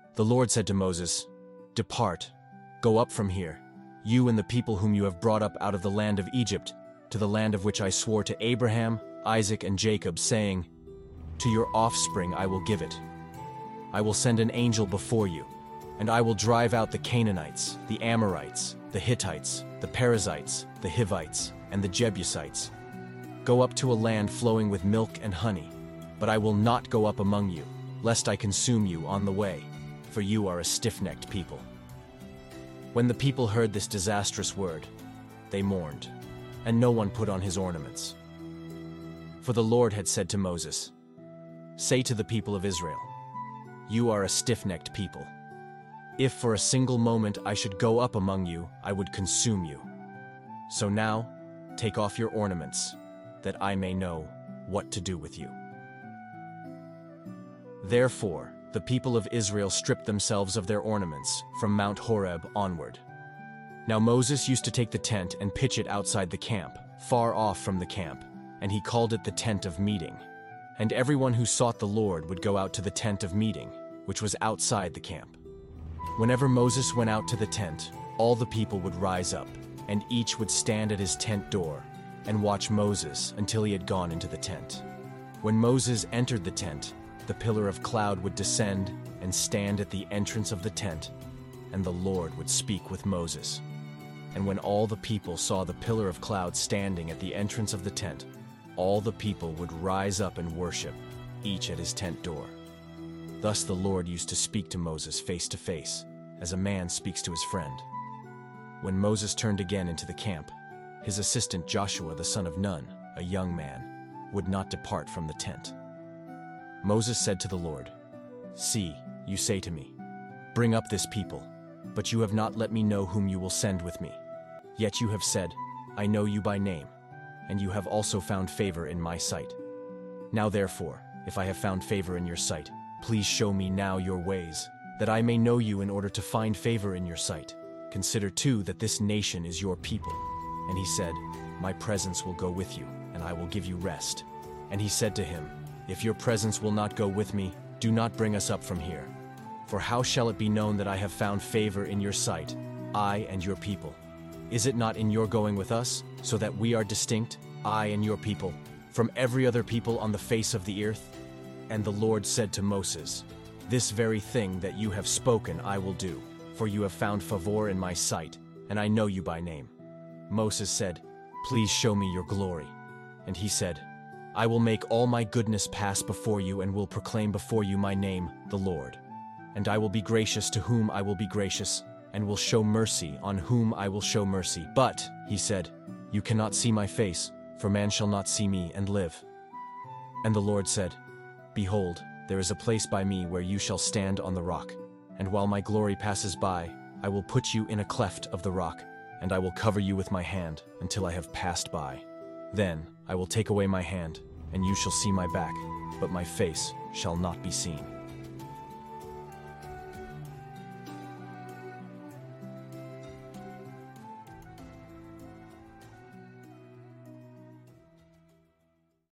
The Lord said to Moses, "Depart, go up from here, you and the people whom you have brought up out of the land of Egypt, to the land of which I swore to Abraham, Isaac, and Jacob, saying, 'To your offspring I will give it.' I will send an angel before you, and I will drive out the Canaanites, the Amorites, the Hittites, the Perizzites, the Hivites, and the Jebusites. Go up to a land flowing with milk and honey, but I will not go up among you, lest I consume you on the way, for you are a stiff-necked people." When the people heard this disastrous word, they mourned, and no one put on his ornaments. For the Lord had said to Moses, "Say to the people of Israel, 'You are a stiff-necked people. If for a single moment I should go up among you, I would consume you. So now, take off your ornaments, that I may know what to do with you.'" Therefore, the people of Israel stripped themselves of their ornaments from Mount Horeb onward. Now Moses used to take the tent and pitch it outside the camp, far off from the camp, and he called it the tent of meeting. And everyone who sought the Lord would go out to the tent of meeting, which was outside the camp. Whenever Moses went out to the tent, all the people would rise up, and each would stand at his tent door and watch Moses until he had gone into the tent. When Moses entered the tent, the pillar of cloud would descend and stand at the entrance of the tent, and the Lord would speak with Moses. And when all the people saw the pillar of cloud standing at the entrance of the tent, all the people would rise up and worship, each at his tent door. Thus the Lord used to speak to Moses face to face, as a man speaks to his friend. When Moses turned again into the camp, his assistant Joshua the son of Nun, a young man, would not depart from the tent. Moses said to the Lord, "See, you say to me, 'Bring up this people,' but you have not let me know whom you will send with me. Yet you have said, 'I know you by name,' and you have also found favor in my sight. Now therefore, if I have found favor in your sight, please show me now your ways, that I may know you in order to find favor in your sight. Consider too that this nation is your people." And he said, "My presence will go with you, and I will give you rest." And he said to him, "If your presence will not go with me, do not bring us up from here. For how shall it be known that I have found favor in your sight, I and your people? Is it not in your going with us, so that we are distinct, I and your people, from every other people on the face of the earth?" And the Lord said to Moses, "This very thing that you have spoken I will do, for you have found favor in my sight, and I know you by name." Moses said, "Please show me your glory." And he said, "I will make all my goodness pass before you and will proclaim before you my name, the Lord. And I will be gracious to whom I will be gracious, and will show mercy on whom I will show mercy. But," he said, "you cannot see my face, for man shall not see me and live." And the Lord said, "Behold, there is a place by me where you shall stand on the rock, and while my glory passes by, I will put you in a cleft of the rock, and I will cover you with my hand until I have passed by. Then I will take away my hand, and you shall see my back, but my face shall not be seen."